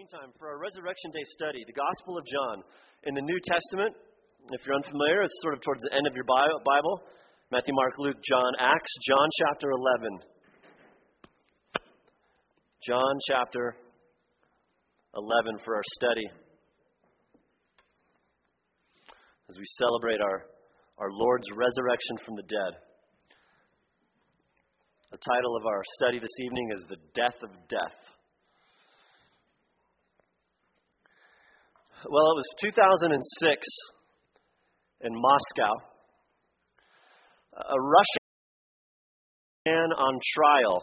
time for our Resurrection Day study, the Gospel of John in the New Testament. If you're unfamiliar, it's sort of towards the end of your Bible. Matthew, Mark, Luke, John, Acts, John chapter 11. John chapter 11 for our study as we celebrate our Lord's resurrection from the dead. The title of our study this evening is The Death of Death. Well, it was 2006 in Moscow. A Russian man on trial,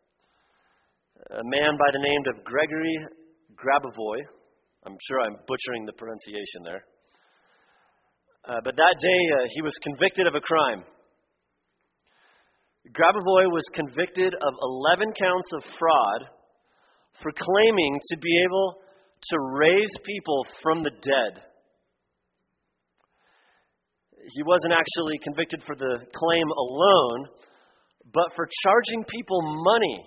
a man by the name of Gregory Grabovoy. I'm sure I'm butchering the pronunciation there. But that day, he was convicted of a crime. Grabovoy was convicted of 11 counts of fraud for claiming to be able to raise people from the dead. He wasn't actually convicted for the claim alone, but for charging people money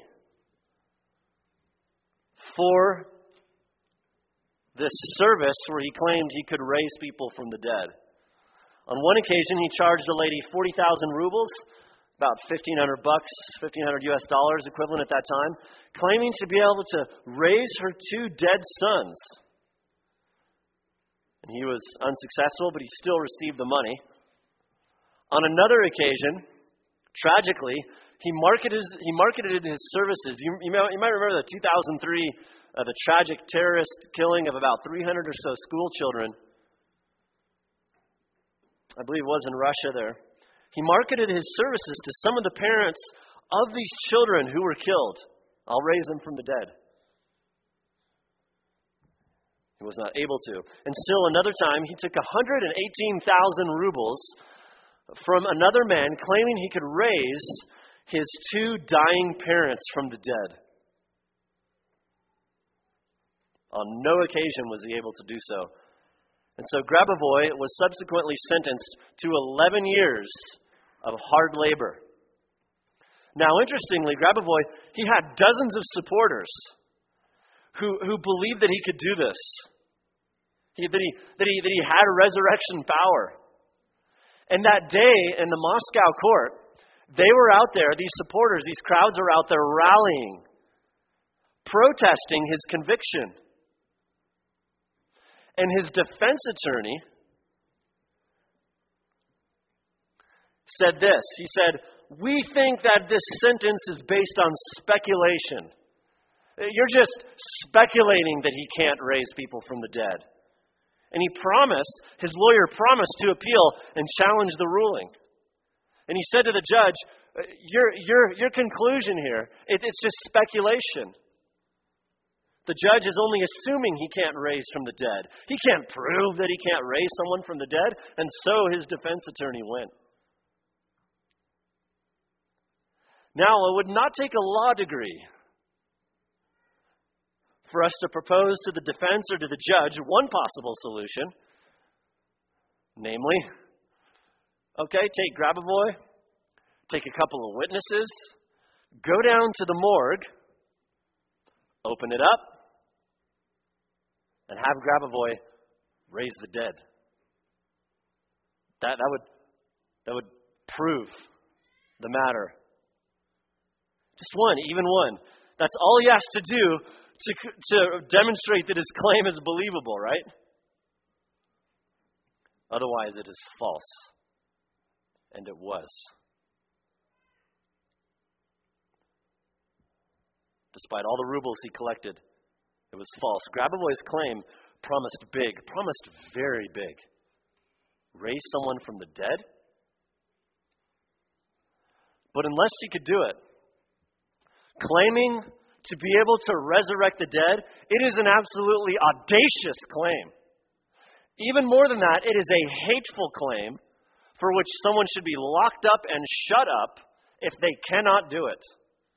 for this service where he claimed he could raise people from the dead. On one occasion, he charged a lady 40,000 rubles, about $1,500, $1,500 US dollars equivalent at that time, claiming to be able to raise her two dead sons. And he was unsuccessful, but he still received the money. On another occasion, tragically, he marketed his services. You might remember the 2003, the tragic terrorist killing of about 300 or so school children. I believe it was in Russia there. He marketed his services to some of the parents of these children who were killed. I'll raise them from the dead. He was not able to. And still another time, he took 118,000 rubles from another man, claiming he could raise his two dying parents from the dead. On no occasion was he able to do so. And so Grabovoy was subsequently sentenced to 11 years of hard labor. Now, interestingly, Grabovoy, he had dozens of supporters who believed that he could do this, that he had a resurrection power. And that day in the Moscow court, they were out there, these supporters, these crowds are out there rallying, protesting his conviction. And his defense attorney said this. He said, "We think that this sentence is based on speculation. You're just speculating that he can't raise people from the dead." And his lawyer promised to appeal and challenge the ruling. And he said to the judge, your conclusion here, it's just speculation. The judge is only assuming he can't raise from the dead. He can't prove that he can't raise someone from the dead, and so his defense attorney went. Now, it would not take a law degree for us to propose to the defense or to the judge one possible solution. Namely, take Grabovoy, take a couple of witnesses, go down to the morgue, open it up, and have Grabovoy raise the dead. That would prove the matter. Just one, even one. That's all he has to do to demonstrate that his claim is believable, right? Otherwise, it is false. And it was. Despite all the rubles he collected, it was false. Grabovoy's claim promised big, promised very big. Raise someone from the dead? But unless he could do it, claiming to be able to resurrect the dead, it is an absolutely audacious claim. Even more than that, it is a hateful claim for which someone should be locked up and shut up if they cannot do it.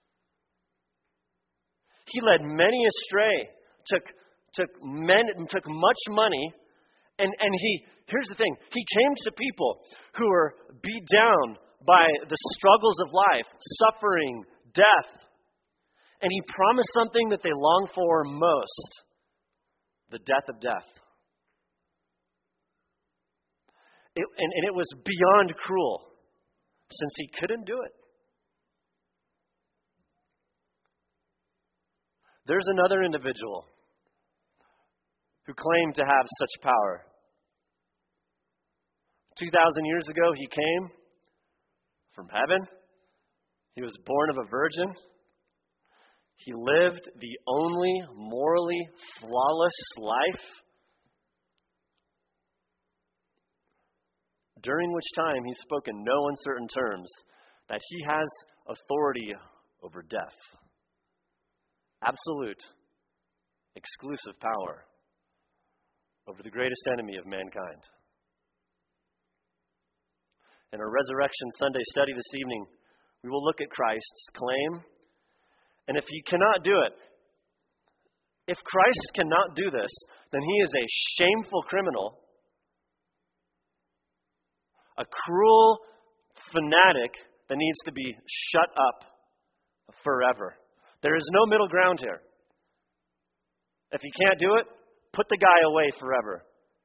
He led many astray, took much money, and here's the thing, he came to people who were beat down by the struggles of life, suffering, death, and he promised something that they long for most, the death of death. And it was beyond cruel, since he couldn't do it. There's another individual who claimed to have such power. 2,000 years ago, he came from heaven. He was born of a virgin. He lived the only morally flawless life, during which time he spoke in no uncertain terms that he has authority over death. Absolute, exclusive power over the greatest enemy of mankind. In our Resurrection Sunday study this evening, we will look at Christ's claim. And if he cannot do it, if Christ cannot do this, then he is a shameful criminal, a cruel fanatic that needs to be shut up forever. There is no middle ground here. If he can't do it, put the guy away forever.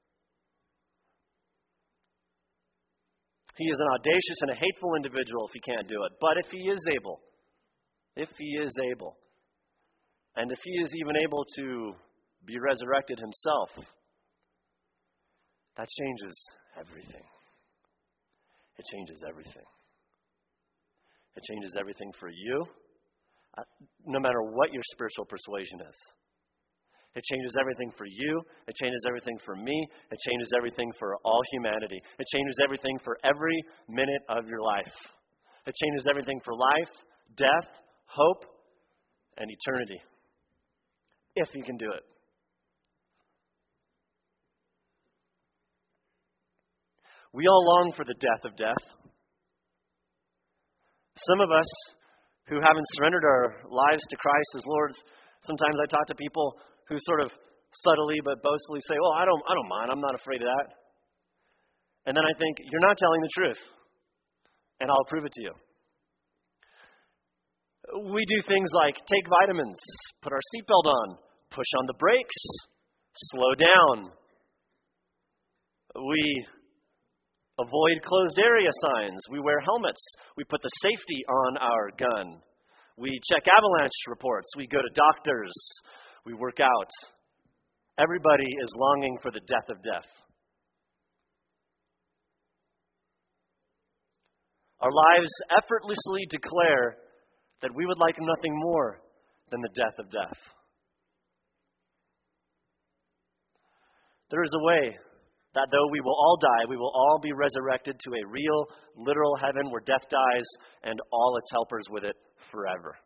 He is an audacious and a hateful individual if he can't do it. But if he is able, and if he is even able to be resurrected himself, that changes everything. It changes everything. It changes everything for you, no matter what your spiritual persuasion is. It changes everything for you. It changes everything for me. It changes everything for all humanity. It changes everything for every minute of your life. It changes everything for life, death, hope, and eternity. If he can do it. We all long for the death of death. Some of us who haven't surrendered our lives to Christ as Lord, sometimes I talk to people who sort of subtly but boastfully say, "Oh, I don't mind. I'm not afraid of that." And then I think, you're not telling the truth. And I'll prove it to you. We do things like take vitamins, put our seatbelt on, push on the brakes, slow down. We avoid closed area signs. We wear helmets. We put the safety on our gun. We check avalanche reports. We go to doctors. We work out. Everybody is longing for the death of death. Our lives effortlessly declare that we would like nothing more than the death of death. There is a way that though we will all die, we will all be resurrected to a real, literal heaven where death dies and all its helpers with it forever.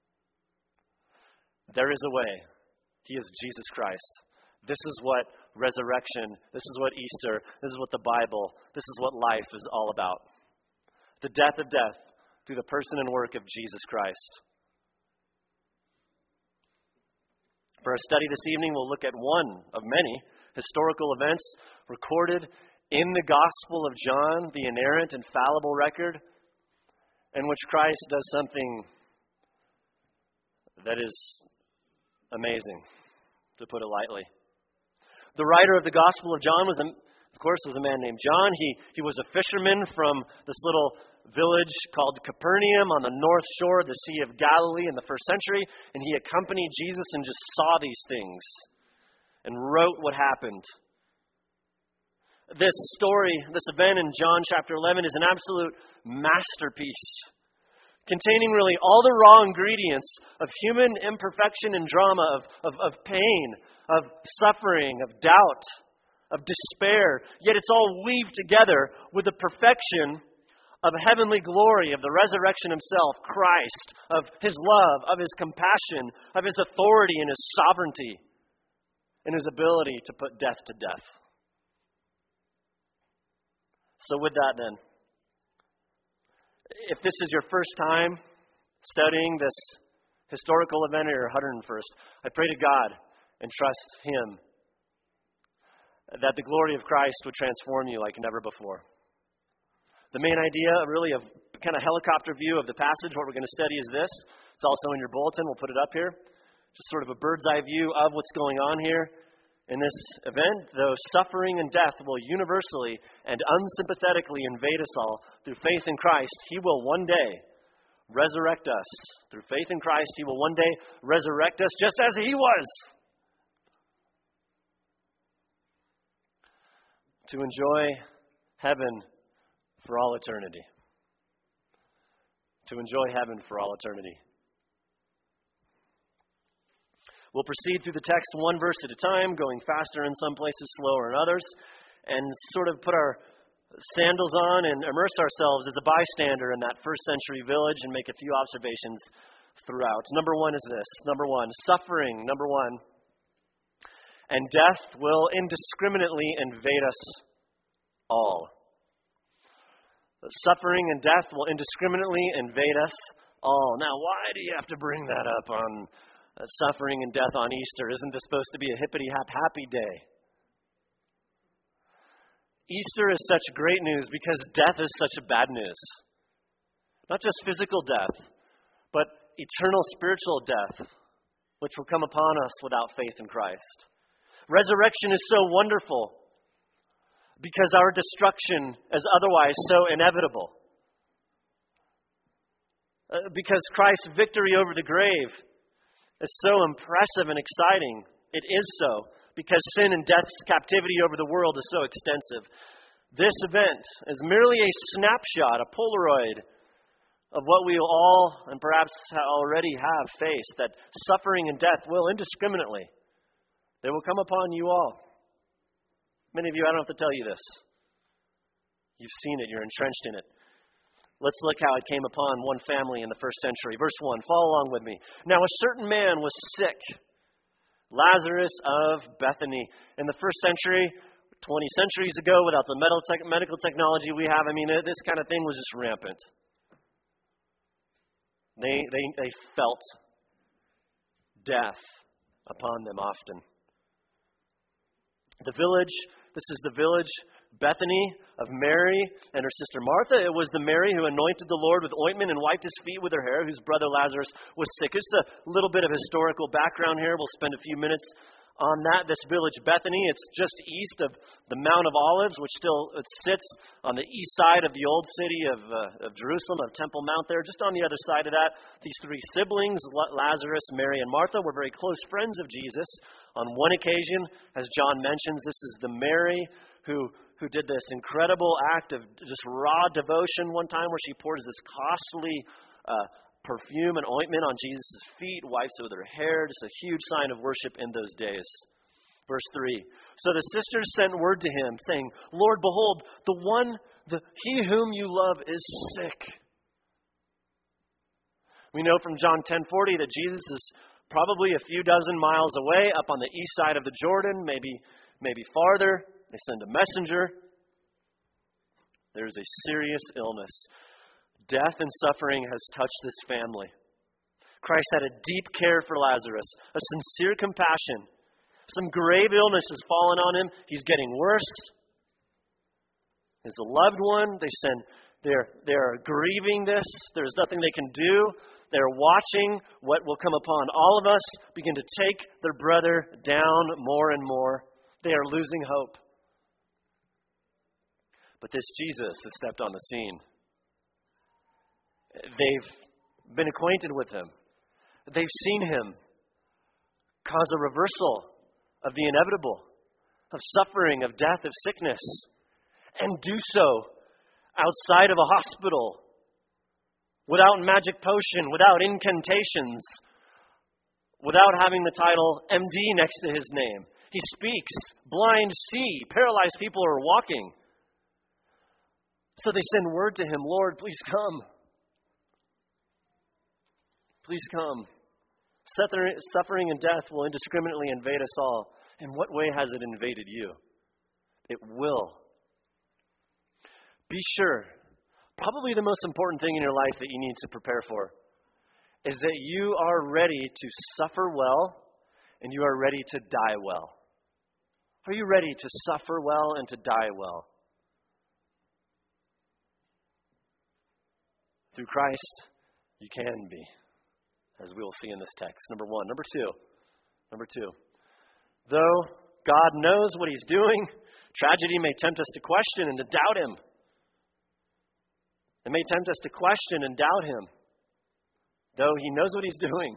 There is a way. He is Jesus Christ. This is what resurrection, this is what Easter, this is what the Bible, this is what life is all about. The death of death through the person and work of Jesus Christ. For our study this evening, we'll look at one of many historical events recorded in the Gospel of John, the inerrant, infallible record, in which Christ does something that is amazing, to put it lightly. The writer of the Gospel of John was a man named John. He was a fisherman from this little village called Capernaum on the north shore of the Sea of Galilee in the first century, and he accompanied Jesus and just saw these things and wrote what happened. This story, this event in John chapter 11 is an absolute masterpiece, containing really all the raw ingredients of human imperfection and drama, of pain, of suffering, of doubt, of despair. Yet it's all weaved together with the perfection of heavenly glory, of the resurrection himself, Christ, of his love, of his compassion, of his authority and his sovereignty, and his ability to put death to death. So with that then, if this is your first time studying this historical event or your 101st, I pray to God and trust him that the glory of Christ would transform you like never before. The main idea, really, of kind of helicopter view of the passage, what we're going to study is this. It's also in your bulletin. We'll put it up here. Just sort of a bird's eye view of what's going on here. In this event, though suffering and death will universally and unsympathetically invade us all, through faith in Christ, He will one day resurrect us. Through faith in Christ, He will one day resurrect us just as He was. To enjoy heaven for all eternity. To enjoy heaven for all eternity. We'll proceed through the text one verse at a time, going faster in some places, slower in others, and sort of put our sandals on and immerse ourselves as a bystander in that first century village and make a few observations throughout. Number one is this. Number one, suffering. Number one. And death will indiscriminately invade us all. Suffering and death will indiscriminately invade us all. Now, why do you have to bring that up on suffering and death on Easter? Isn't this supposed to be a hippity-hap-happy day? Easter is such great news because death is such bad news. Not just physical death, but eternal spiritual death, which will come upon us without faith in Christ. Resurrection is so wonderful because our destruction is otherwise so inevitable. Because Christ's victory over the grave is so impressive and exciting. It is so, because sin and death's captivity over the world is so extensive. This event is merely a snapshot, a Polaroid of what we all, and perhaps already have faced, that suffering and death will indiscriminately, they will come upon you all. Many of you, I don't have to tell you this. You've seen it, you're entrenched in it. Let's look how it came upon one family in the first century. Verse 1, follow along with me. Now a certain man was sick, Lazarus of Bethany. In the first century, 20 centuries ago, without the medical technology we have, this kind of thing was just rampant. They felt death upon them often. The village, this is the village Bethany of Mary and her sister Martha. It was the Mary who anointed the Lord with ointment and wiped His feet with her hair, whose brother Lazarus was sick. Just a little bit of historical background here. We'll spend a few minutes on that. This village Bethany, it's just east of the Mount of Olives, which it sits on the east side of the old city of Jerusalem, of Temple Mount there. Just on the other side of that, these three siblings, Lazarus, Mary, and Martha, were very close friends of Jesus. On one occasion, as John mentions, this is the Mary who did this incredible act of just raw devotion one time where she pours this costly perfume and ointment on Jesus' feet, wipes it with her hair, just a huge sign of worship in those days. Verse 3, so the sisters sent word to him, saying, Lord, behold, he whom you love is sick. We know from John 10:40 that Jesus is probably a few dozen miles away, up on the east side of the Jordan, maybe farther. They send a messenger. There's a serious illness. Death and suffering has touched this family. Christ had a deep care for Lazarus, a sincere compassion. Some grave illness has fallen on him. He's getting worse. His loved one, they're grieving this. There's nothing they can do. They're watching what will come upon all of us begin to take their brother down more and more. They are losing hope. But this Jesus has stepped on the scene. They've been acquainted with him. They've seen him cause a reversal of the inevitable, of suffering, of death, of sickness, and do so outside of a hospital, without magic potion, without incantations, without having the title MD next to his name. He speaks, blind see, paralyzed people are walking. So they send word to him, Lord, please come. Please come. Suffering and death will indiscriminately invade us all. In what way has it invaded you? It will. Be sure, probably the most important thing in your life that you need to prepare for is that you are ready to suffer well and you are ready to die well. Are you ready to suffer well and to die well? Through Christ, you can be, as we will see in this text. Number one. Number two. Though God knows what he's doing, tragedy may tempt us to question and to doubt him. It may tempt us to question and doubt him, though he knows what he's doing.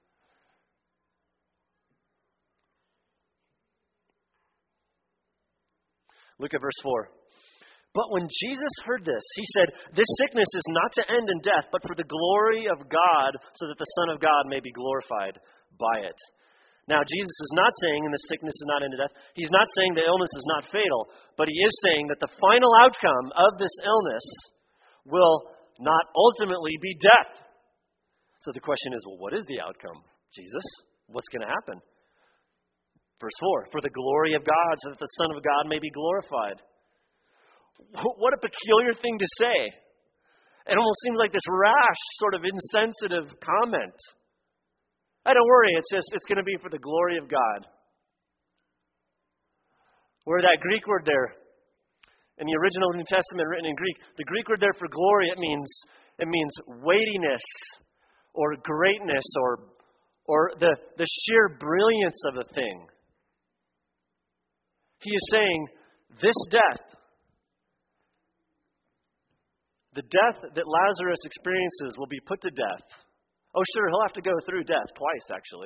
Look at verse 4. But when Jesus heard this, he said, "This sickness is not to end in death, but for the glory of God, so that the Son of God may be glorified by it." Now, Jesus is not saying, and the sickness is not into death, he's not saying the illness is not fatal, but he is saying that the final outcome of this illness will not ultimately be death. So the question is, well, what is the outcome, Jesus? What's going to happen? Verse 4, "For the glory of God, so that the Son of God may be glorified." What a peculiar thing to say. It almost seems like this rash, sort of insensitive comment. Don't worry, it's going to be for the glory of God. Where that Greek word there, in the original New Testament written in Greek, the Greek word there for glory, it means weightiness or greatness or the sheer brilliance of a thing. He is saying, this death, the death that Lazarus experiences will be put to death. Oh, sure, he'll have to go through death twice, actually.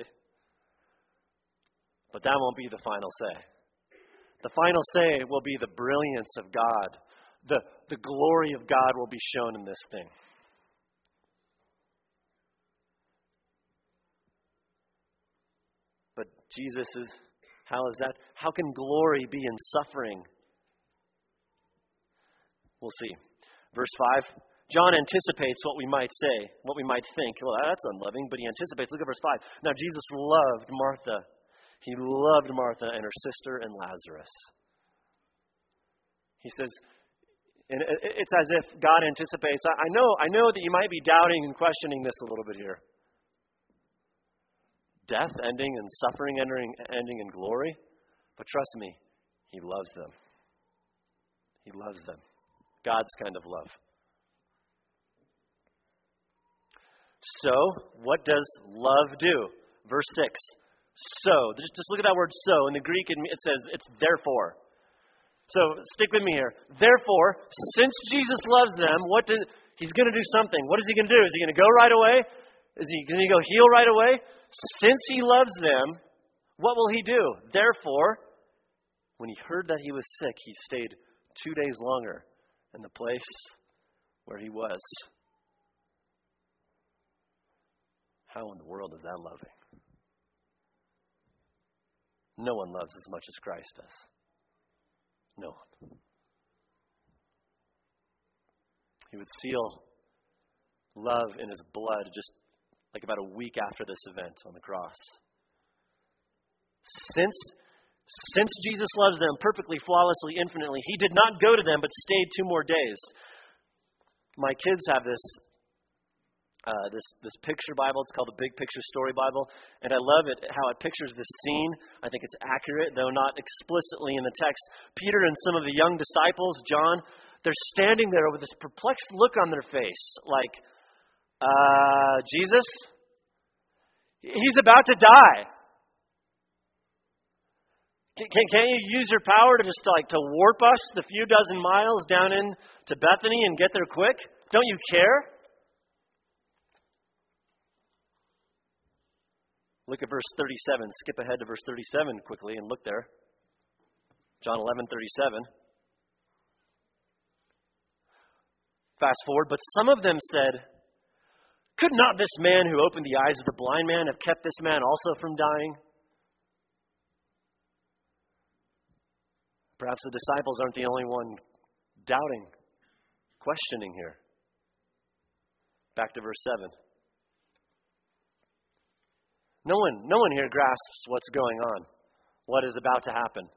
But that won't be the final say. The final say will be the brilliance of God. The glory of God will be shown in this thing. But Jesus is, how is that? How can glory be in suffering? We'll see. Verse 5, John anticipates what we might say, what we might think. Well, that's unloving, but he anticipates. Look at verse 5. Now, Jesus loved Martha. He loved Martha and her sister and Lazarus. He says, and it's as if God anticipates, I know that you might be doubting and questioning this a little bit here. Death ending and suffering ending in glory. But trust me, he loves them. He loves them. God's kind of love. So, what does love do? Verse 6. So, just look at that word so. In the Greek, it says it's therefore. So, stick with me here. Therefore, since Jesus loves them, he's going to do something. What is he going to do? Is he going to go right away? Is he going to go heal right away? Since he loves them, what will he do? Therefore, when he heard that he was sick, he stayed 2 days longer in the place where he was. How in the world is that loving? No one loves as much as Christ does. No one. He would seal love in his blood just like about a week after this event on the cross. Since Jesus loves them perfectly, flawlessly, infinitely, he did not go to them but stayed 2 more days. My kids have this picture Bible. It's called the Big Picture Story Bible. And I love it, how it pictures this scene. I think it's accurate, though not explicitly in the text. Peter and some of the young disciples, John, they're standing there with this perplexed look on their face. Like, Jesus? He's about to die. Can't you use your power to warp us the few dozen miles down into Bethany and get there quick? Don't you care? Look at verse 37. Skip ahead to verse 37 quickly and look there. John 11:37. Fast forward. But some of them said, "Could not this man who opened the eyes of the blind man have kept this man also from dying?" Perhaps the disciples aren't the only one doubting, questioning here. Back to verse 7. No one here grasps what's going on, what is about to happen.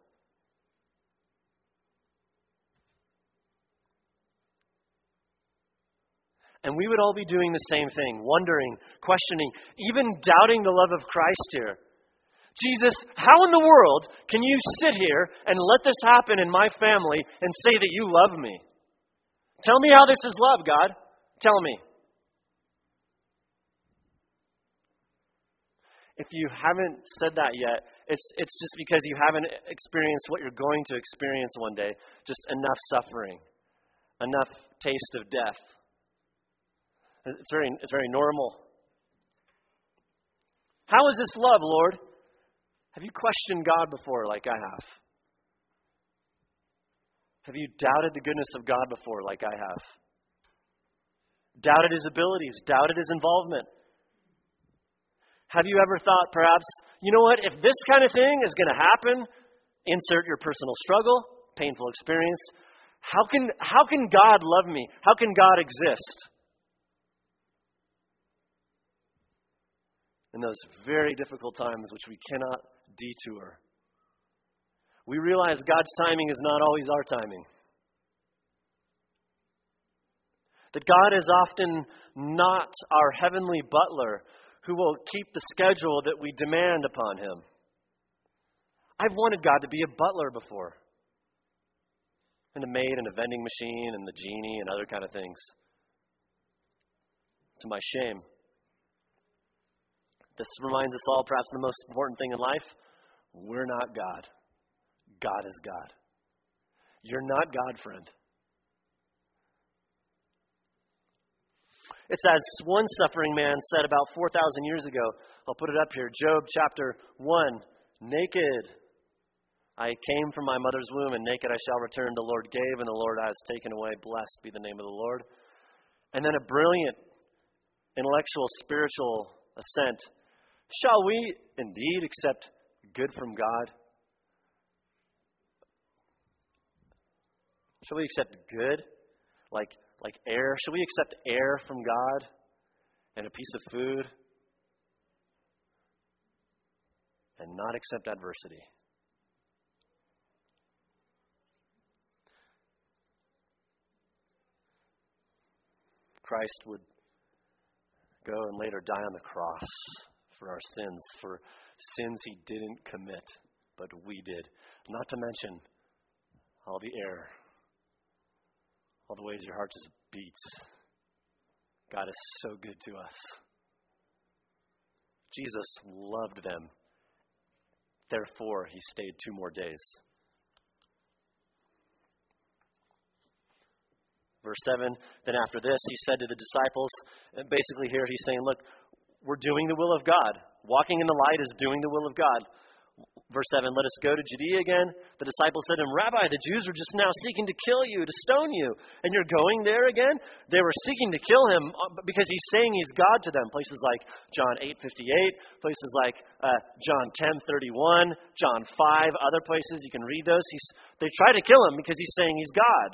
And we would all be doing the same thing, wondering, questioning, even doubting the love of Christ here. Jesus, how in the world can you sit here and let this happen in my family and say that you love me? Tell me how this is love, God. Tell me. if you haven't said that yet, it's just because you haven't experienced what you're going to experience one day. Just enough suffering, enough taste of death. It's very normal. How is this love, Lord? Have you questioned God before like I have? Have you doubted the goodness of God before like I have? Doubted His abilities, doubted His involvement. Have you ever thought perhaps, you know what, if this kind of thing is going to happen, insert your personal struggle, painful experience, how can God love me? How can God exist? In those very difficult times which we cannot detour, we realize God's timing is not always our timing. That God is often not our heavenly butler who will keep the schedule that we demand upon Him. I've wanted God to be a butler before. And a maid and a vending machine and the genie and other kind of things. To my shame. This reminds us all, perhaps the most important thing in life, we're not God. God is God. You're not God, friend. It's as one suffering man said about 4,000 years ago. I'll put it up here. Job chapter 1. Naked I came from my mother's womb, and naked I shall return. The Lord gave, and the Lord has taken away. Blessed be the name of the Lord. And then a brilliant intellectual, spiritual assent. Shall we indeed accept good from God? Shall we accept good? Like air? Shall we accept air from God and a piece of food and not accept adversity? Christ would go and later die on the cross for our sins, for sins He didn't commit, but we did. Not to mention all the air, all the ways your heart just beats. God is so good to us. Jesus loved them. Therefore, He stayed 2 more days. Verse 7, then after this, He said to the disciples, and basically here He's saying, look, we're doing the will of God. Walking in the light is doing the will of God. Verse 7, let us go to Judea again. The disciples said to Him, Rabbi, the Jews are just now seeking to kill you, to stone you, and you're going there again? They were seeking to kill Him because He's saying He's God to them. Places like John 8:58, places like John 10:31, John 5, other places, you can read those. They try to kill Him because He's saying He's God.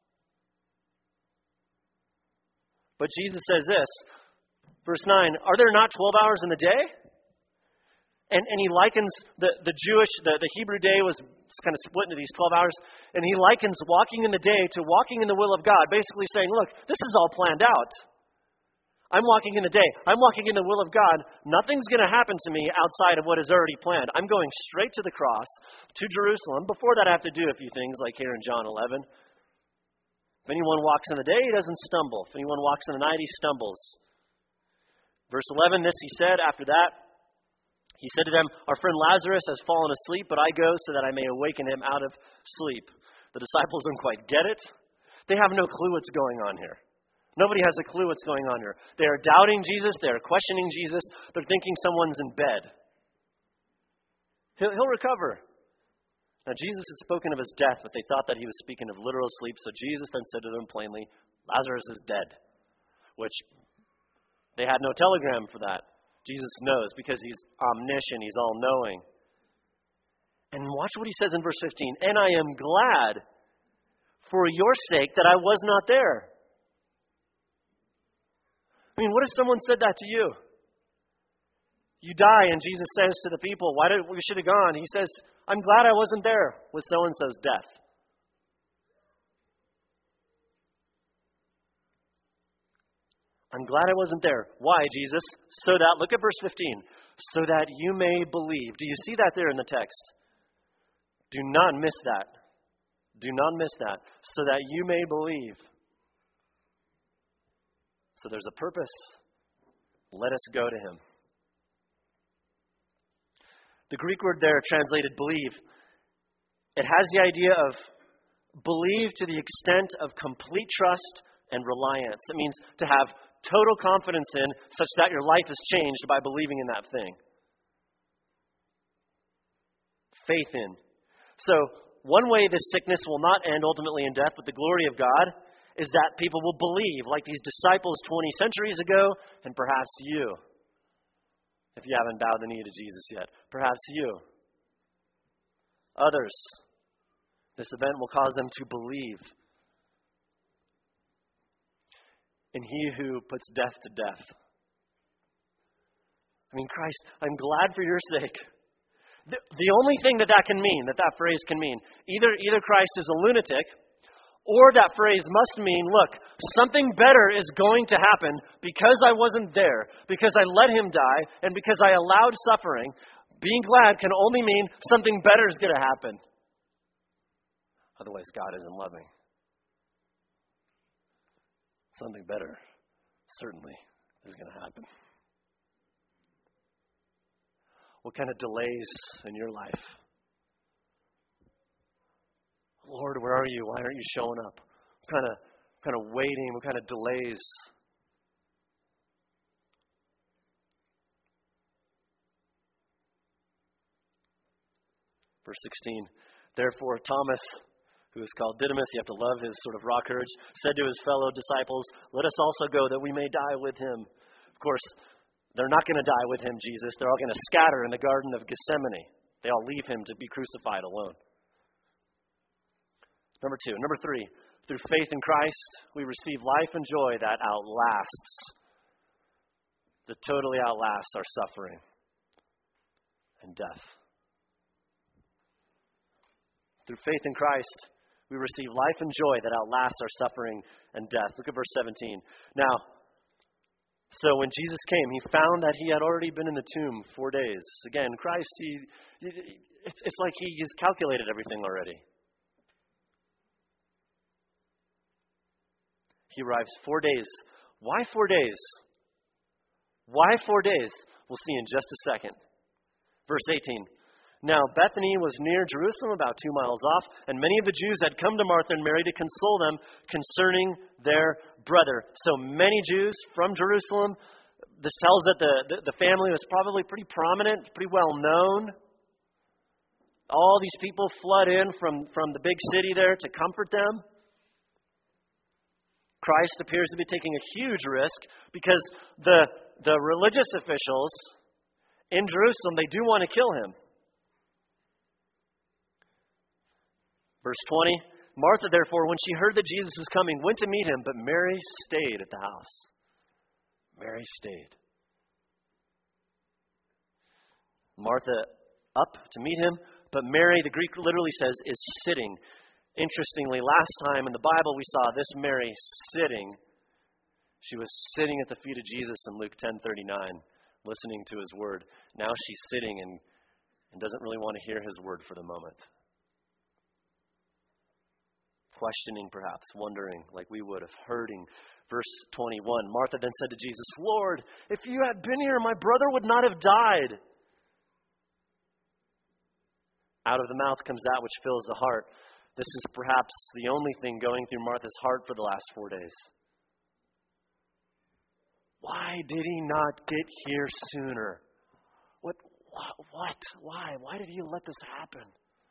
But Jesus says this, verse 9, are there not 12 hours in the day? And He likens the Hebrew day was kind of split into these 12 hours, and He likens walking in the day to walking in the will of God, basically saying, look, this is all planned out. I'm walking in the day. I'm walking in the will of God. Nothing's going to happen to me outside of what is already planned. I'm going straight to the cross, to Jerusalem. Before that, I have to do a few things, like here in John 11. If anyone walks in the day, he doesn't stumble. If anyone walks in the night, he stumbles. Verse 11, this He said. After that, He said to them, our friend Lazarus has fallen asleep, but I go so that I may awaken him out of sleep. The disciples don't quite get it. They have no clue what's going on here. Nobody has a clue what's going on here. They are doubting Jesus. They are questioning Jesus. They're thinking someone's in bed. He'll recover. Now, Jesus had spoken of His death, but they thought that He was speaking of literal sleep. So Jesus then said to them plainly, Lazarus is dead, which they had no telegram for that. Jesus knows because He's omniscient. He's all-knowing. And watch what He says in verse 15. And I am glad for your sake that I was not there. I mean, what if someone said that to you? You die, and Jesus says to the people, we should have gone. He says, I'm glad I wasn't there with so-and-so's death. I'm glad I wasn't there. Why, Jesus? So that, look at verse 15, so that you may believe. Do you see that there in the text? Do not miss that. Do not miss that. So that you may believe. So there's a purpose. Let us go to Him. The Greek word there translated believe, it has the idea of believe to the extent of complete trust and reliance. It means to have total confidence in, such that your life is changed by believing in that thing. Faith in. So, one way this sickness will not end ultimately in death, but the glory of God, is that people will believe, like these disciples 20 centuries ago, and perhaps you, if you haven't bowed the knee to Jesus yet. Perhaps you. Others. This event will cause them to believe in He who puts death to death. I mean, Christ, I'm glad for your sake. The only thing that can mean, that phrase can mean, either Christ is a lunatic, or that phrase must mean, look, something better is going to happen because I wasn't there, because I let Him die, and because I allowed suffering. Being glad can only mean something better is going to happen. Otherwise, God isn't loving. Something better certainly is going to happen. What kind of delays in your life? Lord, where are you? Why aren't you showing up? What kind of waiting? What kind of delays? Verse 16. Therefore, Thomas, who is called Didymus, you have to love his sort of raw courage, said to his fellow disciples, let us also go that we may die with him. Of course, they're not going to die with him, Jesus. They're all going to scatter in the Garden of Gethsemane. They all leave him to be crucified alone. Number 2. Number 3. Through faith in Christ, we receive life and joy that outlasts, that totally outlasts our suffering and death. Through faith in Christ, we receive life and joy that outlasts our suffering and death. Look at verse 17. Now, so when Jesus came, He found that He had already been in the tomb 4 days. Again, Christ, it's like He has calculated everything already. He arrives 4 days. Why 4 days? Why 4 days? We'll see in just a second. Verse 18. Now Bethany was near Jerusalem, about 2 miles off, and many of the Jews had come to Martha and Mary to console them concerning their brother. So many Jews from Jerusalem. This tells that the family was probably pretty prominent, pretty well known. All these people flood in from the big city there to comfort them. Christ appears to be taking a huge risk because the religious officials in Jerusalem, they do want to kill Him. Verse 20, Martha, therefore, when she heard that Jesus was coming, went to meet Him, but Mary stayed at the house. Mary stayed. Martha up to meet Him, but Mary, the Greek literally says, is sitting. Interestingly, last time in the Bible we saw this Mary sitting. She was sitting at the feet of Jesus in Luke 10:39, listening to His word. Now she's sitting and doesn't really want to hear His word for the moment. Questioning perhaps, wondering like we would have, hurting. Verse 21, Martha then said to Jesus, Lord, if you had been here, my brother would not have died. Out of the mouth comes that which fills the heart. This is perhaps the only thing going through Martha's heart for the last 4 days. Why did He not get here sooner? What? Why? Why did He let this happen?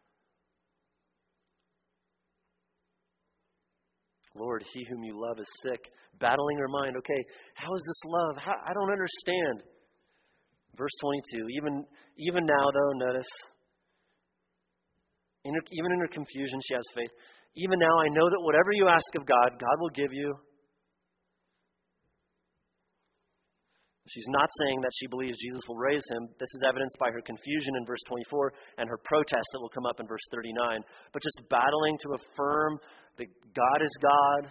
Lord, he whom you love is sick. Battling her mind. Okay, how is this love? I don't understand. Verse 22. Even now, though, notice, even in her confusion, she has faith. Even now, I know that whatever you ask of God, God will give you. She's not saying that she believes Jesus will raise Him. This is evidenced by her confusion in verse 24 and her protest that will come up in verse 39. But just battling to affirm that God is God.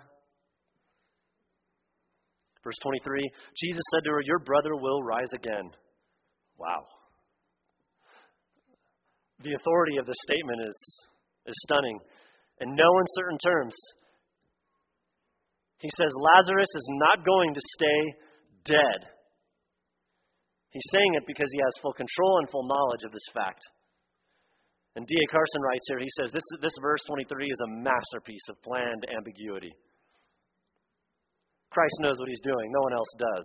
Verse 23, Jesus said to her, your brother will rise again. Wow. The authority of this statement is stunning. In no uncertain terms, He says Lazarus is not going to stay dead. He's saying it because he has full control and full knowledge of this fact. And D.A. Carson writes here, he says, this verse 23 is a masterpiece of planned ambiguity. Christ knows what he's doing. No one else does.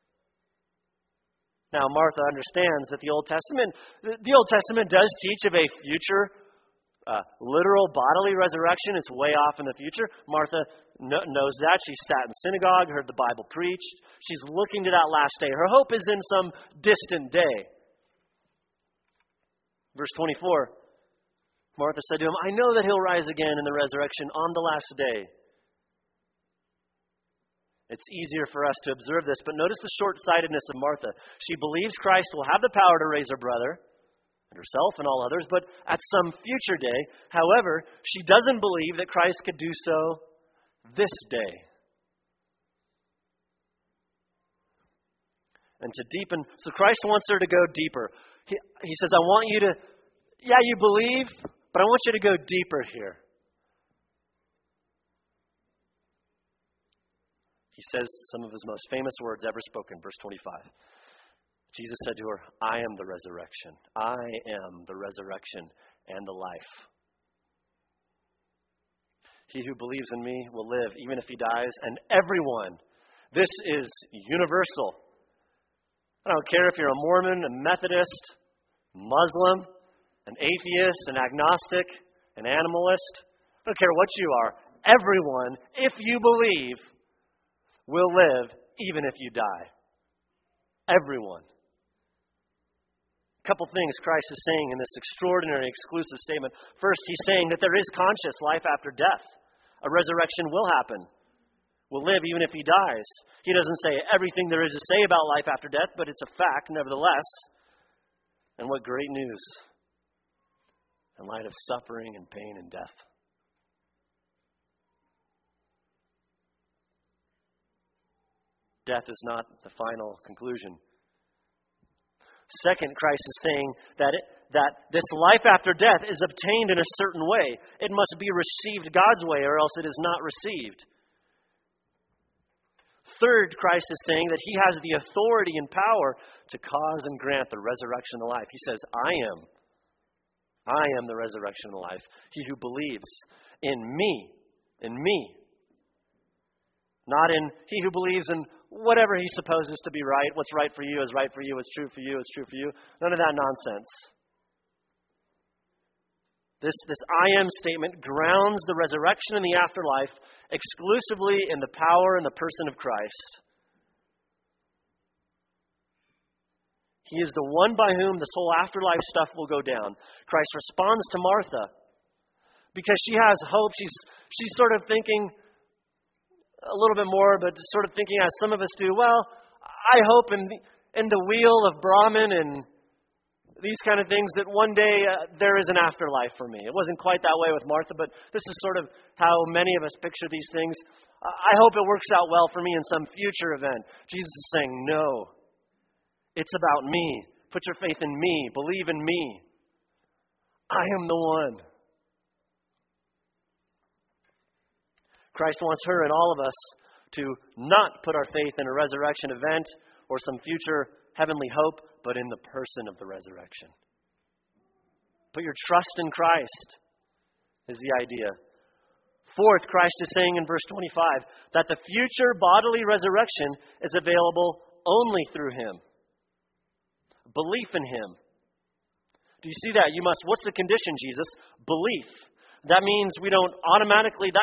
Now, Martha understands that the Old Testament does teach of a future literal bodily resurrection. It's way off in the future. Martha knows that. She sat in synagogue, heard the Bible preached. She's looking to that last day. Her hope is in some distant day. Verse 24, Martha said to him, I know that he'll rise again in the resurrection on the last day. It's easier for us to observe this, but notice the short-sightedness of Martha. She believes Christ will have the power to raise her brother, and herself and all others, but at some future day. However, she doesn't believe that Christ could do so this day. And to deepen, so Christ wants her to go deeper. He says, I want you to, you believe, but I want you to go deeper here. He says some of his most famous words ever spoken, verse 25. Jesus said to her, I am the resurrection. I am the resurrection and the life. He who believes in me will live even if he dies, and everyone. This is universal. I don't care if you're a Mormon, a Methodist, Muslim, an atheist, an agnostic, an animalist. I don't care what you are. Everyone, if you believe, will live even if you die. Everyone. A couple things Christ is saying in this extraordinary, exclusive statement. First, he's saying that there is conscious life after death. A resurrection will happen. Will live even if he dies. He doesn't say everything there is to say about life after death, but it's a fact nevertheless. And what great news in light of suffering and pain and death. Death is not the final conclusion. Second, Christ is saying that this life after death is obtained in a certain way. It must be received God's way, or else it is not received. Third, Christ is saying that he has the authority and power to cause and grant the resurrection of life. He says, I am the resurrection of life. He who believes in me, not in he who believes in whatever he supposes to be right. What's right for you is right for you. What's true for you is true for you. None of that nonsense. This I am statement grounds the resurrection and the afterlife exclusively in the power and the person of Christ. He is the one by whom this whole afterlife stuff will go down. Christ responds to Martha because she has hope. She's sort of thinking a little bit more, but sort of thinking as some of us do, well, I hope in the wheel of Brahman and these kind of things that one day there is an afterlife for me. It wasn't quite that way with Martha, but this is sort of how many of us picture these things. I hope it works out well for me in some future event. Jesus is saying, no, it's about me. Put your faith in me. Believe in me. I am the one. Christ wants her and all of us to not put our faith in a resurrection event or some future heavenly hope, but in the person of the resurrection. Put your trust in Christ is the idea. Fourth, Christ is saying in verse 25 that the future bodily resurrection is available only through Him. Belief in Him. Do you see that? What's the condition, Jesus? Belief. That means we aren't automatically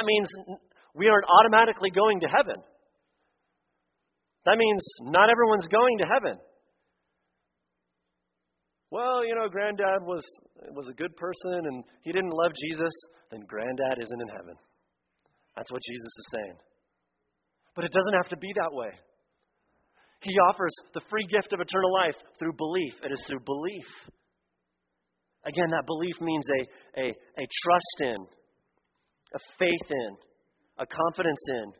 going to heaven. That means not everyone's going to heaven. Well, Granddad was a good person and he didn't love Jesus, then Granddad isn't in heaven. That's what Jesus is saying. But it doesn't have to be that way. He offers the free gift of eternal life through belief. It is through belief. Again, that belief means a trust in, a faith in, a confidence in.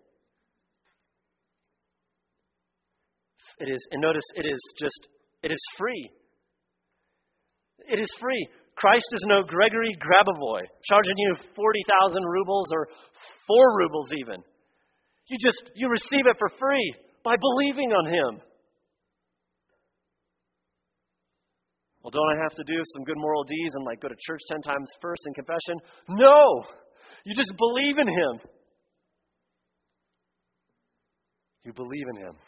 It is free. It is free. Christ is no Gregory Grabavoy, charging you 40,000 rubles or 4 rubles even. You receive it for free by believing on Him. Well, don't I have to do some good moral deeds and go to church 10 times first in confession? No! You just believe in Him. You believe in Him.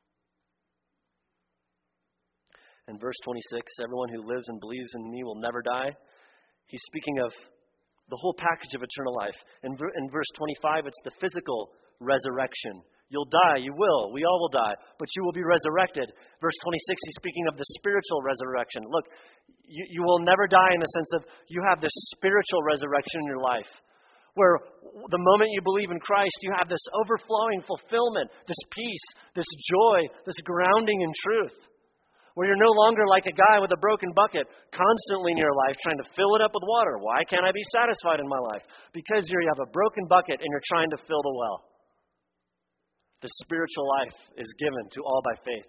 In verse 26, everyone who lives and believes in me will never die. He's speaking of the whole package of eternal life. In verse 25, it's the physical resurrection. You'll die, you will. We all will die, but you will be resurrected. Verse 26, he's speaking of the spiritual resurrection. Look, you will never die in the sense of you have this spiritual resurrection in your life, where the moment you believe in Christ, you have this overflowing fulfillment, this peace, this joy, this grounding in truth, where you're no longer like a guy with a broken bucket constantly in your life trying to fill it up with water. Why can't I be satisfied in my life? Because you have a broken bucket and you're trying to fill the well. The spiritual life is given to all by faith.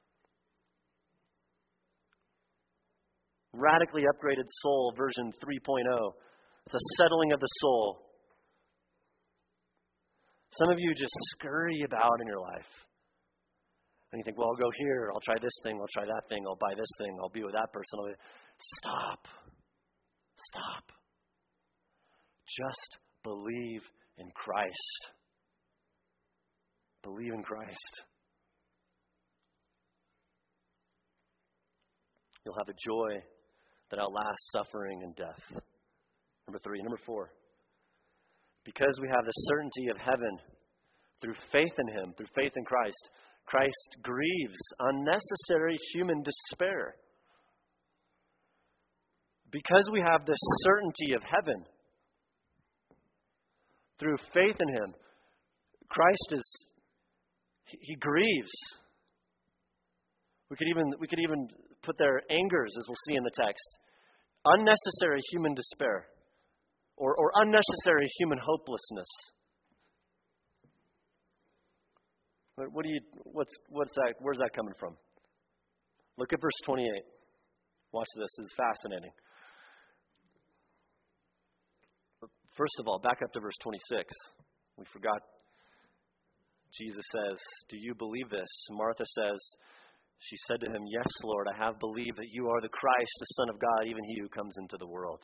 Radically upgraded soul version 3.0. It's a settling of the soul. Some of you just scurry about in your life. And you think, well, I'll go here, I'll try this thing, I'll try that thing, I'll buy this thing, I'll be with that person. Stop. Stop. Just believe in Christ. Believe in Christ. You'll have a joy that outlasts suffering and death. Number 3. Number 4. Because we have the certainty of heaven through faith in Him, through faith in Christ, Christ grieves unnecessary human despair. Because we have the certainty of heaven through faith in Him, Christ He grieves. We could even put there angers, as we'll see in the text. Unnecessary human despair. Or unnecessary human hopelessness. What's that? Where's that coming from? Look at verse 28. Watch this. This is fascinating. First of all, back up to verse 26. We forgot. Jesus says, "Do you believe this?" Martha says, she said to Him, "Yes, Lord, I have believed that you are the Christ, the Son of God, even He who comes into the world."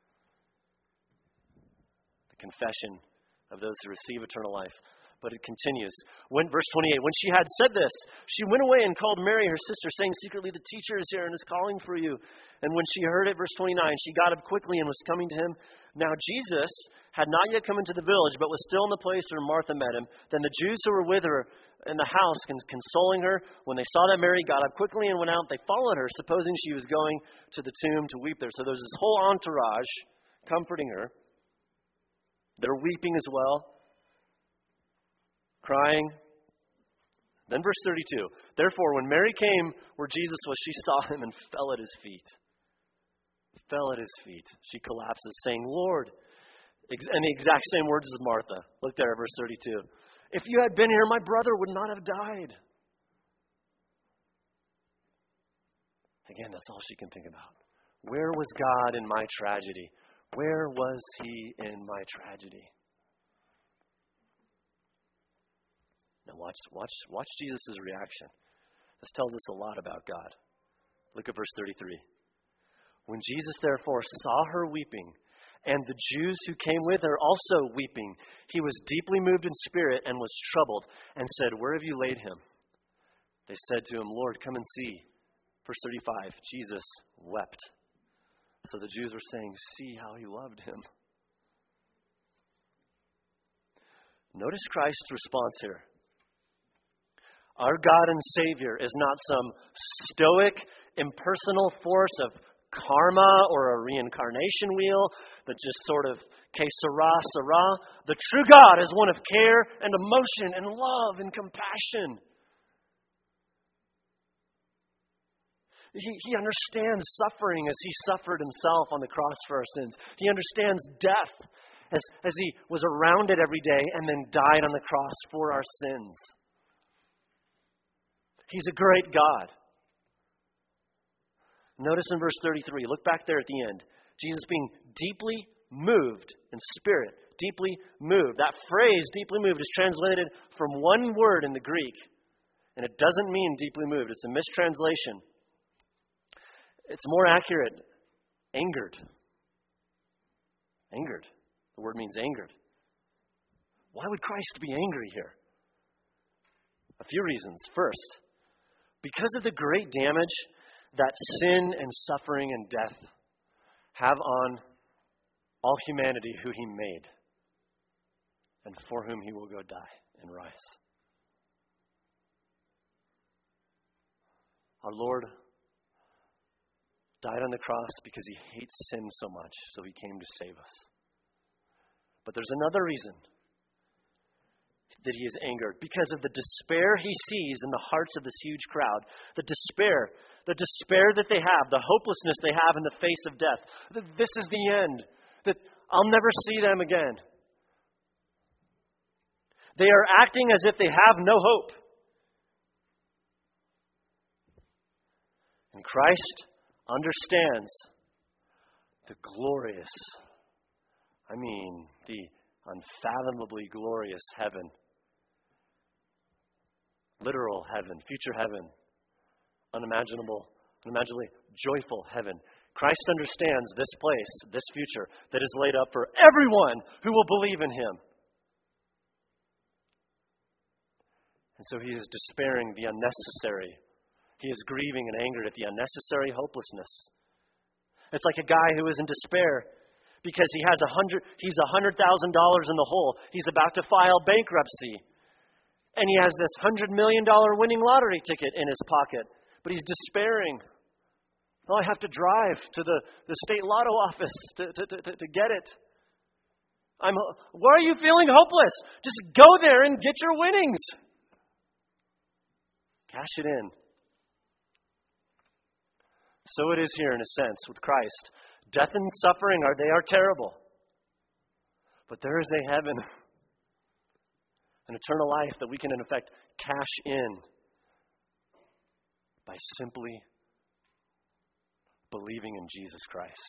The confession of those who receive eternal life. But it continues. Verse 28, when she had said this, she went away and called Mary, her sister, saying secretly, "The teacher is here and is calling for you." And when she heard it, verse 29, she got up quickly and was coming to Him. Now Jesus had not yet come into the village, but was still in the place where Martha met Him. Then the Jews who were with her in the house, consoling her, when they saw that Mary got up quickly and went out, they followed her, supposing she was going to the tomb to weep there. So there's this whole entourage comforting her. They're weeping as well. Crying. Then verse 32. Therefore, when Mary came where Jesus was, she saw Him and fell at His feet. Fell at His feet. She collapses, saying, "Lord," and the exact same words as Martha. Look there at verse 32. "If you had been here, my brother would not have died." Again, that's all she can think about. Where was God in my tragedy? Where was He in my tragedy? Now watch Jesus' reaction. This tells us a lot about God. Look at verse 33. When Jesus therefore saw her weeping, and the Jews who came with her also weeping, He was deeply moved in spirit and was troubled, and said, "Where have you laid Him?" They said to Him, "Lord, come and see." Verse 35, Jesus wept. So the Jews were saying, "See how He loved Him." Notice Christ's response here. Our God and Savior is not some stoic, impersonal force of karma or a reincarnation wheel that just sort of que sera, sera. The true God is one of care and emotion and love and compassion. He understands suffering as He suffered Himself on the cross for our sins. He understands death as He was around it every day and then died on the cross for our sins. He's a great God. Notice in verse 33, look back there at the end. Jesus being deeply moved in spirit. Deeply moved. That phrase, deeply moved, is translated from one word in the Greek. And it doesn't mean deeply moved. It's a mistranslation. It's more accurate. Angered. Angered. The word means angered. Why would Christ be angry here? A few reasons. First, because of the great damage that sin and suffering and death have on all humanity who he made and for whom he will go die and rise. Our Lord died on the cross because he hates sin so much, so he came to save us. But there's another reason that he is angered, because of the despair he sees in the hearts of this huge crowd. The despair that they have, the hopelessness they have in the face of death. That this is the end, that I'll never see them again. They are acting as if they have no hope. And Christ understands the glorious, the unfathomably glorious heaven. Literal heaven, future heaven, unimaginably joyful heaven. Christ understands this place, this future that is laid up for everyone who will believe in him. And so he is despairing the unnecessary. He is grieving and angered at the unnecessary hopelessness. It's like a guy who is in despair because he's $100,000 in the hole. He's about to file bankruptcy. And he has this $100 million winning lottery ticket in his pocket. But he's despairing. Oh, I have to drive to the state lotto office to get it. Why are you feeling hopeless? Just go there and get your winnings. Cash it in. So it is here in a sense with Christ. Death and suffering they are terrible. But there is a heaven, an eternal life that we can in effect cash in by simply believing in Jesus Christ.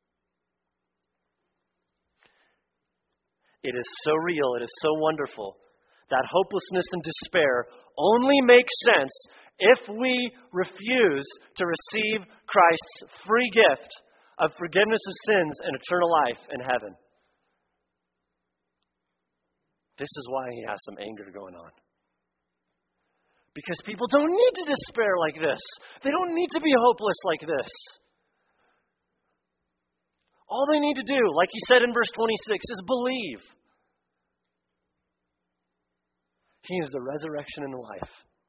It is so real, it is so wonderful that hopelessness and despair only make sense if we refuse to receive Christ's free gift of forgiveness of sins and eternal life in heaven. This is why he has some anger going on. Because people don't need to despair like this. They don't need to be hopeless like this. All they need to do, like he said in verse 26, is believe. He is the resurrection and the life.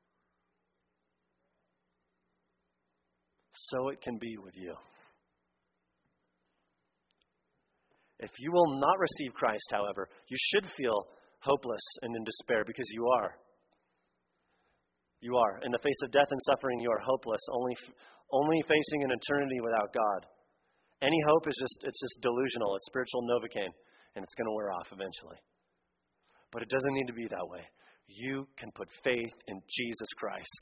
So it can be with you. If you will not receive Christ, however, you should feel hopeless and in despair because you are. You are. In the face of death and suffering, you are hopeless, only facing an eternity without God. Any hope is just delusional. It's spiritual Novocaine, and it's going to wear off eventually. But it doesn't need to be that way. You can put faith in Jesus Christ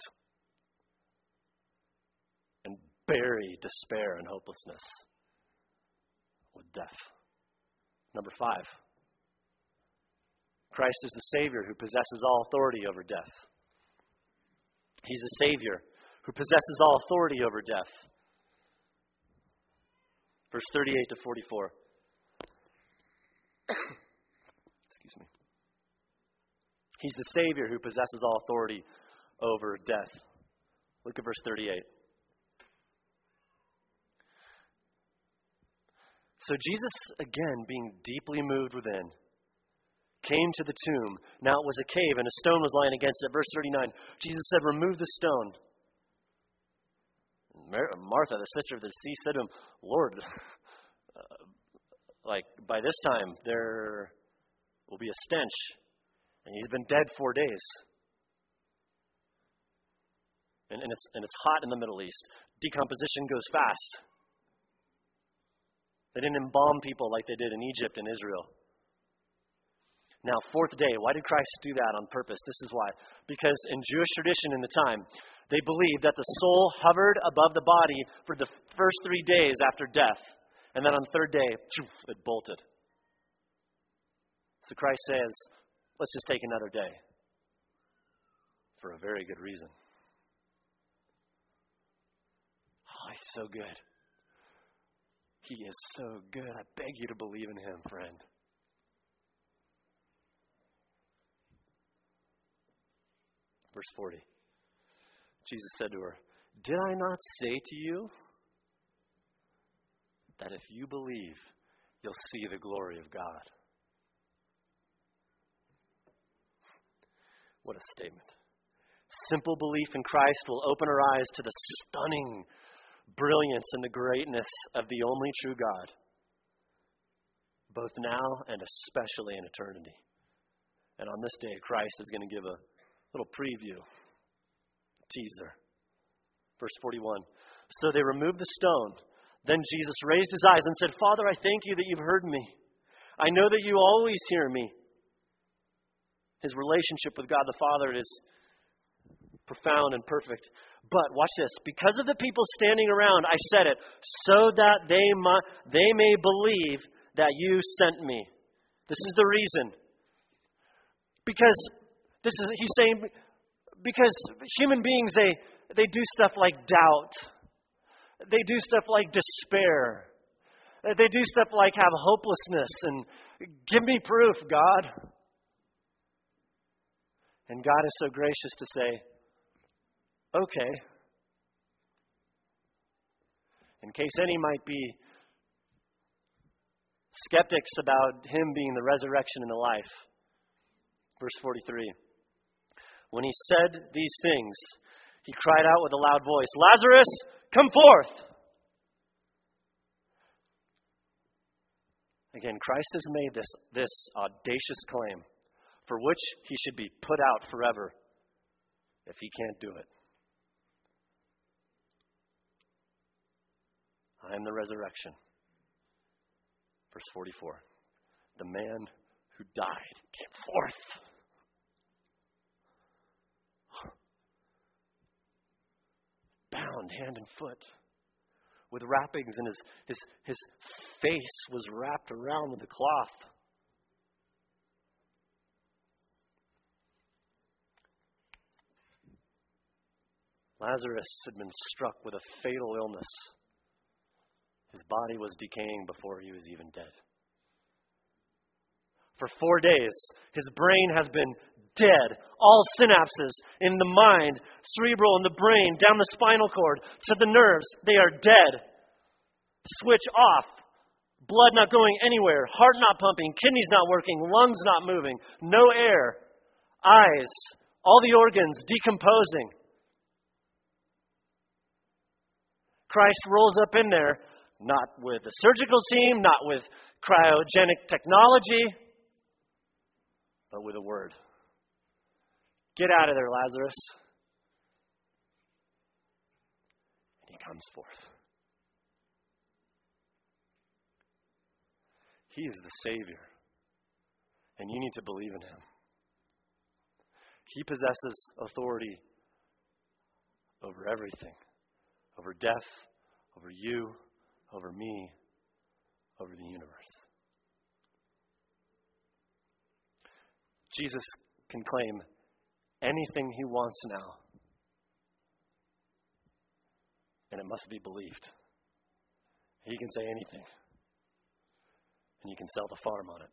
and bury despair and hopelessness with death. Number 5. Christ is the Savior who possesses all authority over death. He's the Savior who possesses all authority over death. Verse 38 to 44. Excuse me. He's the Savior who possesses all authority over death. Look at verse 38. So Jesus, again, being deeply moved within, came to the tomb. Now it was a cave, and a stone was lying against it. Verse 39, Jesus said, "Remove the stone." Martha, the sister of the deceased, said to him, "Lord, by this time there will be a stench, and he's been dead 4 days." And it's hot in the Middle East. Decomposition goes fast. They didn't embalm people like they did in Egypt and Israel. Now, 4th day. Why did Christ do that on purpose? This is why. Because in Jewish tradition in the time, they believed that the soul hovered above the body for the first 3 days after death. And then on the 3rd day, it bolted. So Christ says, let's just take another day. For a very good reason. He's so good. He is so good. I beg you to believe in him, friend. Verse 40. Jesus said to her, "Did I not say to you that if you believe, you'll see the glory of God?" What a statement. Simple belief in Christ will open our eyes to the stunning brilliance and the greatness of the only true God, both now and especially in eternity. And on this day, Christ is going to give a little preview, teaser. Verse 41. So they removed the stone. Then Jesus raised his eyes and said, "Father, I thank you that you've heard me. I know that you always hear me." His relationship with God the Father is profound and perfect. But watch this. Because of the people standing around, I said it, so that they may believe that you sent me. This is the reason. Because he's saying, because human beings, they do stuff like doubt. They do stuff like despair. They do stuff like have hopelessness and give me proof, God. And God is so gracious to say, okay. In case any might be skeptics about him being the resurrection and the life. Verse 43. When he said these things, he cried out with a loud voice, "Lazarus, come forth!" Again, Christ has made this audacious claim for which he should be put out forever if he can't do it. I am the resurrection. Verse 44. The man who died came forth. Bound hand and foot with wrappings, and his face was wrapped around with a cloth. Lazarus had been struck with a fatal illness. His body was decaying before he was even dead. For 4 days, his brain has been dead. All synapses in the mind, cerebral in the brain, down the spinal cord, to the nerves, they are dead. Switch off. Blood not going anywhere. Heart not pumping. Kidneys not working. Lungs not moving. No air. Eyes. All the organs decomposing. Christ rolls up in there, not with a surgical team, not with cryogenic technology, but with a word. Get out of there, Lazarus. And he comes forth. He is the Savior, and you need to believe in him. He possesses authority over everything. Over death, over you, over me, over the universe. Jesus can claim anything he wants now, and it must be believed. He can say anything, and you can sell the farm on it.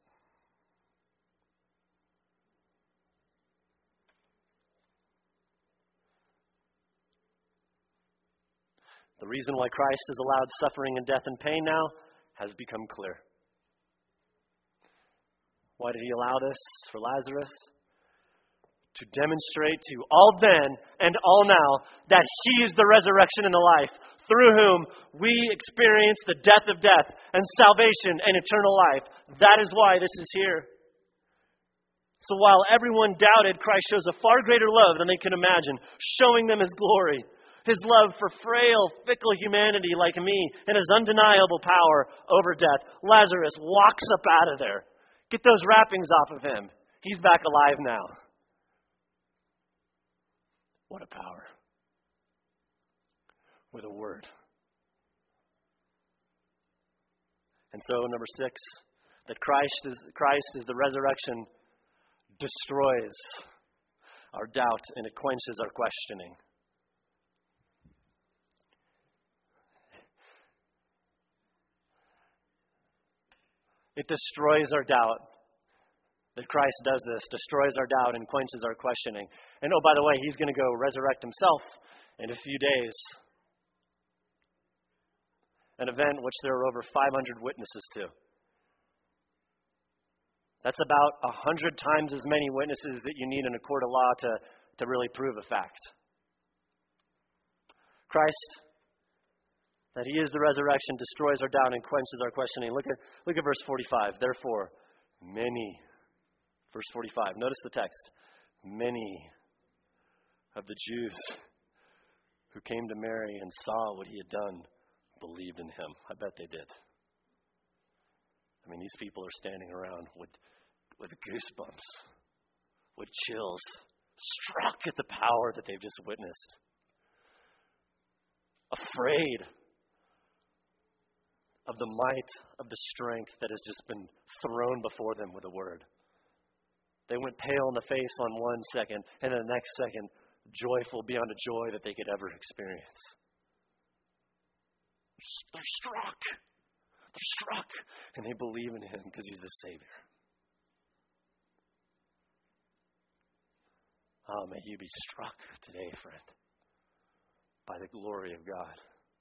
The reason why Christ has allowed suffering and death and pain now has become clear. Why did he allow this for Lazarus? To demonstrate to all then and all now that he is the resurrection and the life, through whom we experience the death of death and salvation and eternal life. That is why this is here. So while everyone doubted, Christ shows a far greater love than they could imagine, showing them his glory. His love for frail, fickle humanity like me, and his undeniable power over death. Lazarus walks up out of there. Get those wrappings off of him. He's back alive now. What a power. With a word. And so, number 6, that Christ is the resurrection, destroys our doubt and it quenches our questioning. It destroys our doubt that Christ does this, destroys our doubt and quenches our questioning. And oh, by the way, he's going to go resurrect himself in a few days. An event which there are over 500 witnesses to. That's about 100 times as many witnesses that you need in a court of law to really prove a fact. Christ, that he is the resurrection, destroys our doubt and quenches our questioning. Look at verse 45. Therefore, many, verse 45, notice the text. Many of the Jews who came to Mary and saw what he had done believed in him. I bet they did. I mean, these people are standing around with goosebumps, with chills, struck at the power that they've just witnessed. Afraid of the might, of the strength that has just been thrown before them with a word. They went pale in the face on one second, and then the next second, joyful beyond a joy that they could ever experience. They're struck. They're struck. And they believe in him because he's the Savior. Oh, may you be struck today, friend, by the glory of God.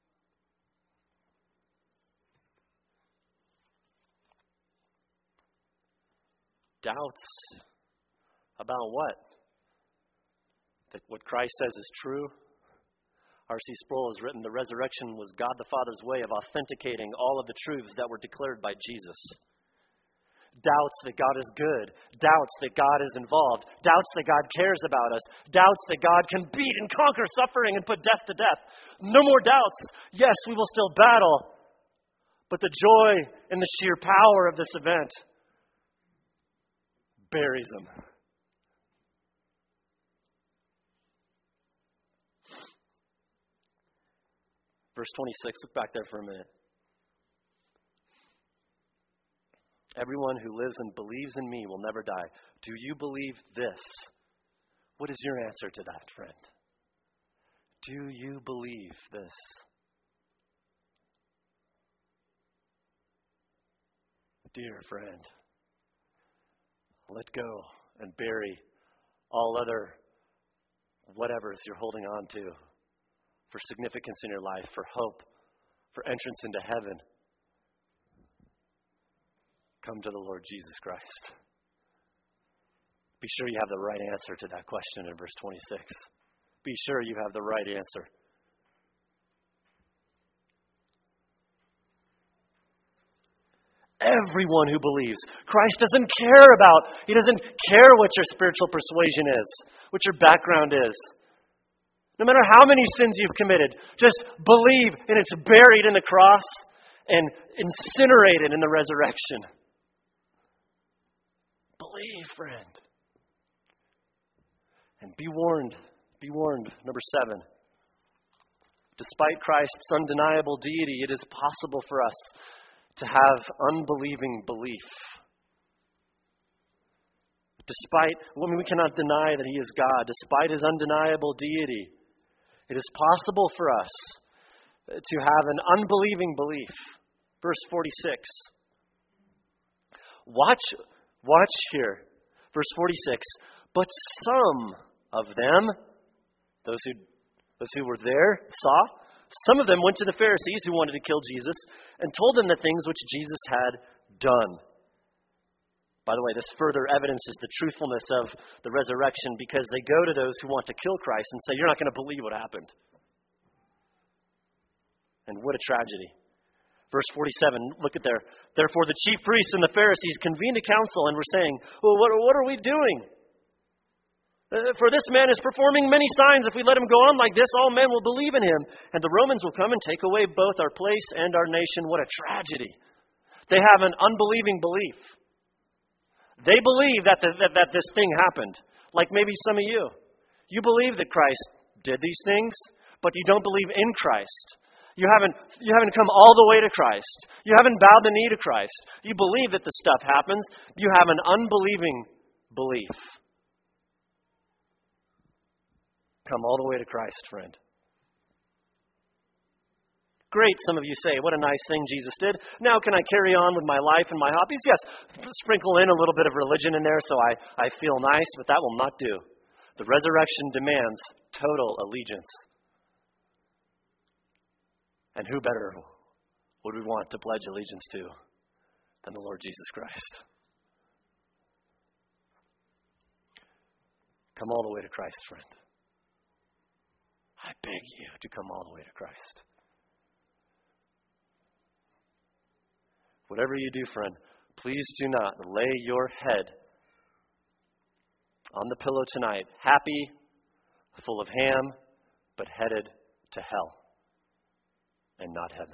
Doubts about what? That what Christ says is true? R.C. Sproul has written, the resurrection was God the Father's way of authenticating all of the truths that were declared by Jesus. Doubts that God is good. Doubts that God is involved. Doubts that God cares about us. Doubts that God can beat and conquer suffering and put death to death. No more doubts. Yes, we will still battle. But the joy and the sheer power of this event buries them. Verse 26, look back there for a minute. Everyone who lives and believes in me will never die. Do you believe this? What is your answer to that, friend? Do you believe this? Dear friend, let go and bury all other whatevers you're holding on to for significance in your life, for hope, for entrance into heaven. Come to the Lord Jesus Christ. Be sure you have the right answer to that question in verse 26. Be sure you have the right answer. Everyone who believes. Christ doesn't care he doesn't care what your spiritual persuasion is, what your background is. No matter how many sins you've committed, just believe and it's buried in the cross and incinerated in the resurrection. Believe, friend. And be warned. Be warned. Number 7. Despite Christ's undeniable deity, it is possible for us to have unbelieving belief. We cannot deny that he is God. Despite his undeniable deity, it is possible for us to have an unbelieving belief. Verse 46. Watch here. Verse 46. But some of them, those who were there, saw, some of them went to the Pharisees who wanted to kill Jesus and told them the things which Jesus had done. By the way, this further evidences the truthfulness of the resurrection because they go to those who want to kill Christ and say, you're not going to believe what happened. And what a tragedy. Verse 47, look at there. Therefore the chief priests and the Pharisees convened a council and were saying, well, what are we doing? For this man is performing many signs. If we let him go on like this, all men will believe in him. And the Romans will come and take away both our place and our nation. What a tragedy. They have an unbelieving belief. They believe that this thing happened. Like maybe some of you. You believe that Christ did these things, but you don't believe in Christ. You haven't come all the way to Christ. You haven't bowed the knee to Christ. You believe that the stuff happens. You have an unbelieving belief. Come all the way to Christ, friend. Great, some of you say, what a nice thing Jesus did. Now can I carry on with my life and my hobbies? Yes, sprinkle in a little bit of religion in there so I feel nice, but that will not do. The resurrection demands total allegiance. And who better would we want to pledge allegiance to than the Lord Jesus Christ? Come all the way to Christ, friend. I beg you to come all the way to Christ. Whatever you do, friend, please do not lay your head on the pillow tonight, happy, full of ham, but headed to hell and not heaven.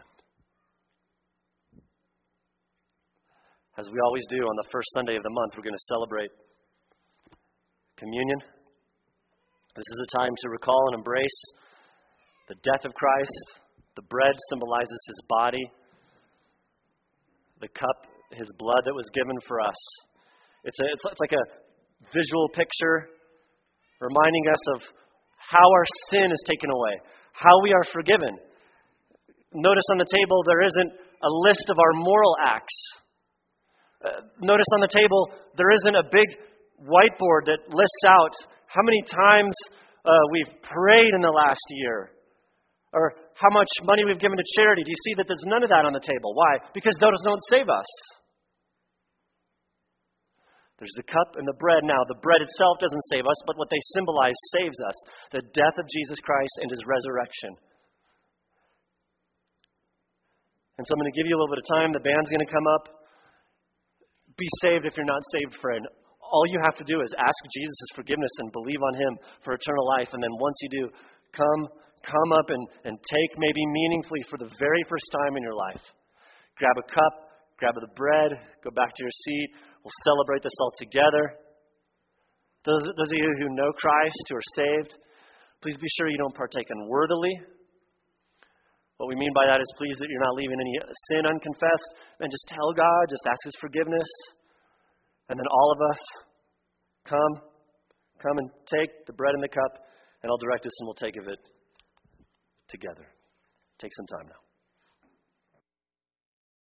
As we always do on the first Sunday of the month, we're going to celebrate communion. This is a time to recall and embrace the death of Christ. The bread symbolizes his body. The cup, his blood that was given for us. It's like a visual picture reminding us of how our sin is taken away, how we are forgiven. Notice on the table there isn't a list of our moral acts. Notice on the table there isn't a big whiteboard that lists out how many times we've prayed in the last year, or how much money we've given to charity. Do you see that there's none of that on the table? Why? Because those don't save us. There's the cup and the bread. Now, the bread itself doesn't save us, but what they symbolize saves us. The death of Jesus Christ and his resurrection. And so I'm going to give you a little bit of time. The band's going to come up. Be saved if you're not saved, friend. All you have to do is ask Jesus' forgiveness and believe on him for eternal life. And then once you do, come up and take maybe meaningfully for the very first time in your life. Grab a cup, grab the bread, go back to your seat. We'll celebrate this all together. Those of you who know Christ, who are saved, please be sure you don't partake unworthily. What we mean by that is please that you're not leaving any sin unconfessed. And just tell God, just ask his forgiveness. And then all of us come and take the bread and the cup, and I'll direct us and we'll take of it together. Take some time now.